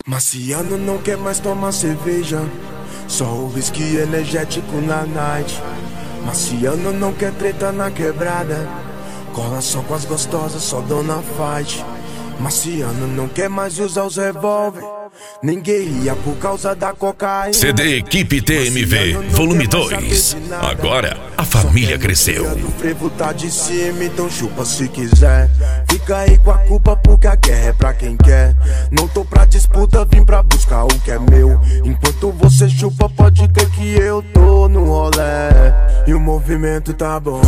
Marciano não quer mais tomar cerveja, só o whisky energético na night. Marciano não quer treta na quebrada, cola só com as gostosas, só dona fight. Marciano não quer mais usar os revólver, nem guerrilha por causa da cocaína. CD Equipe TMV, volume 2. Agora a família cresceu. O frevo tá de cima, então chupa se quiser. Fica aí com a culpa porque a guerra é pra quem quer. Não tô pra disputa, vim pra buscar o que é meu. Enquanto você chupa, pode crer que eu tô no rolê. E o movimento tá bom.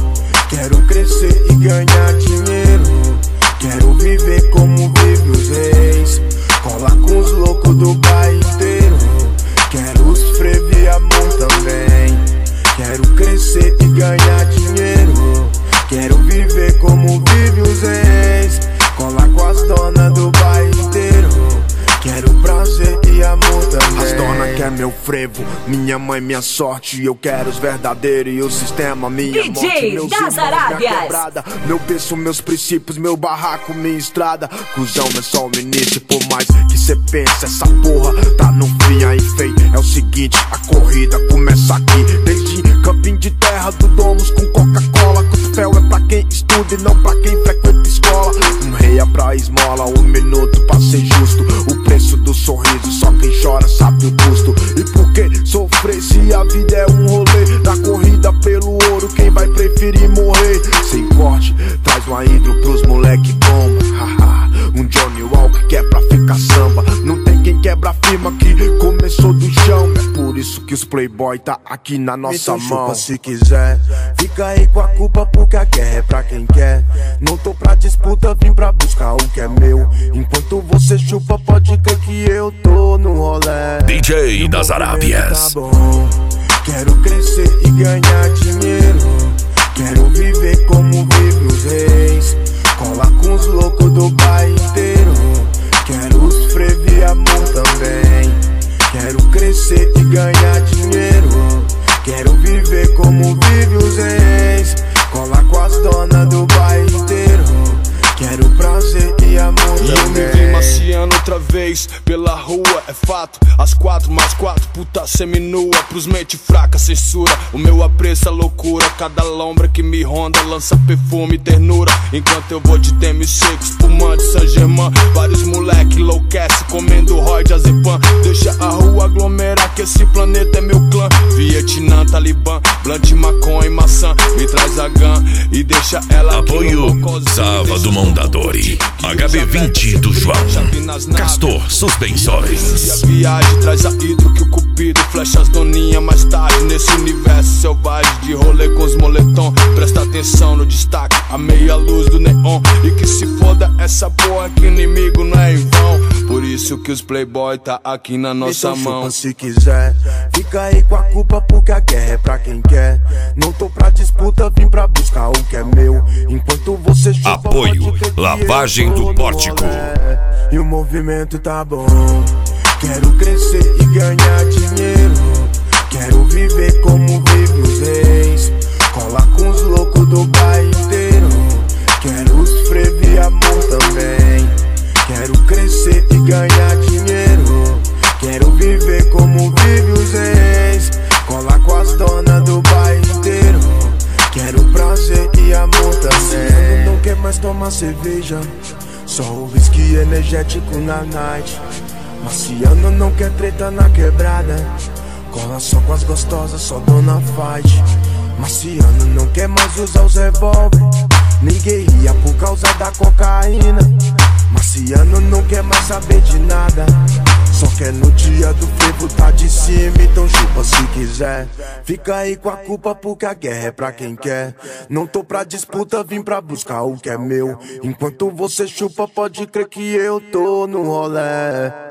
Quero crescer e ganhar dinheiro. Quero viver como vive os reis. Cola com os loucos do bairro inteiro. Quero os frevo e amor também. Quero crescer e ganhar dinheiro. Quero viver como vive os reis. Cola com as donas do bairro inteiro. Quero prazer e amor também. As donas querem meu frevo, minha mãe, minha sorte. Eu quero os verdadeiros e o sistema, minha DJ morte. Meus das irmãos, Arábias. minha quebrada, meu berço, meus princípios, meu barraco, minha estrada. Cusão é só o início, por mais que cê pense, essa porra tá no fim aí, feio. É o seguinte, a corrida começa aqui. Desde campinho de terra do Domus com Coca-Cola. Cotovelo é pra quem estuda e não pra quem frequenta escola. Um rei é pra esmola, um minuto pra ser justo. O preço do sorriso, só quem chora sabe o custo. E por que sofrer se a vida é um rolê? Da corrida pelo ouro, quem vai preferir morrer? Sem corte, traz uma hidro pros moleque bomba. Um Johnny Walker que é pra ficar samba. Não tem quem quebra a firma que começou do chão. É por isso que os playboy tá aqui na nossa mão. Chupa se quiser, fica aí com a culpa porque a guerra é pra quem quer. Não tô pra disputa, vim pra buscar o que é meu. Enquanto você chupa, pode crer que eu tô no rolê. DJ das Arábias. Tá bom. Quero crescer e ganhar dinheiro. Quero viver como vive os reis. Cola com os loucos do bairro inteiro. Quero os frevo e amor também. Quero crescer e ganhar dinheiro. Quero viver como vive os reis. Cola com as donas do bairro inteiro. Quero prazer e amor também. E eu me vi Marciano outra vez pela rua, é fato. As 4+4, puta seminua. Pros mente fraca, censura. O meu apreço é loucura. Cada lombra que me ronda lança perfume e ternura. Enquanto eu vou de DMC, espumante Saint-Germain. Vários moleque enlouquece comendo Roy de Azepam. Deixa a rua aglomerar que esse planeta é meu clã. Vietnã, Talibã, blunt, maconha e maçã. Me traz a gun e deixa ela Apoio Zava do Mondadori, HB20 do João, Castor Suspensões. A viagem traz a hidro que o cupido flecha as doninhas mais tarde. Nesse universo selvagem de rolê com os moletom. Presta atenção no destaque, a meia luz do neon. E que se foda essa porra que inimigo não é em vão. Por isso que os playboy tá aqui na nossa então mão. Chupa se quiser, fica aí com a culpa porque a guerra é pra quem quer. Não tô pra disputa, vim pra buscar o que é meu. Enquanto você chupa, Apoio Lavagem do Pórtico. E o movimento tá bom. Quero crescer e ganhar dinheiro. Quero viver como vive os reis. Cola com os loucos do bairro inteiro. Quero os frevo e amor também. Quero crescer e ganhar dinheiro. Quero viver como vive os reis. Cola com as donas do bairro inteiro. Quero prazer e amor também. Marciano não quer mais tomar cerveja, só o whisky energético na night. Marciano não quer treta na quebrada, cola só com as gostosas, só dona fight. Marciano não quer mais usar os revólver, nem guerrilha por causa da cocaína. Marciano não quer mais saber de nada, só quer no dia do frevo tá de cima. Então chupa se quiser, fica aí com a culpa porque a guerra é pra quem quer. Não tô pra disputa, vim pra buscar o que é meu. Enquanto você chupa, pode crer que eu tô no rolê.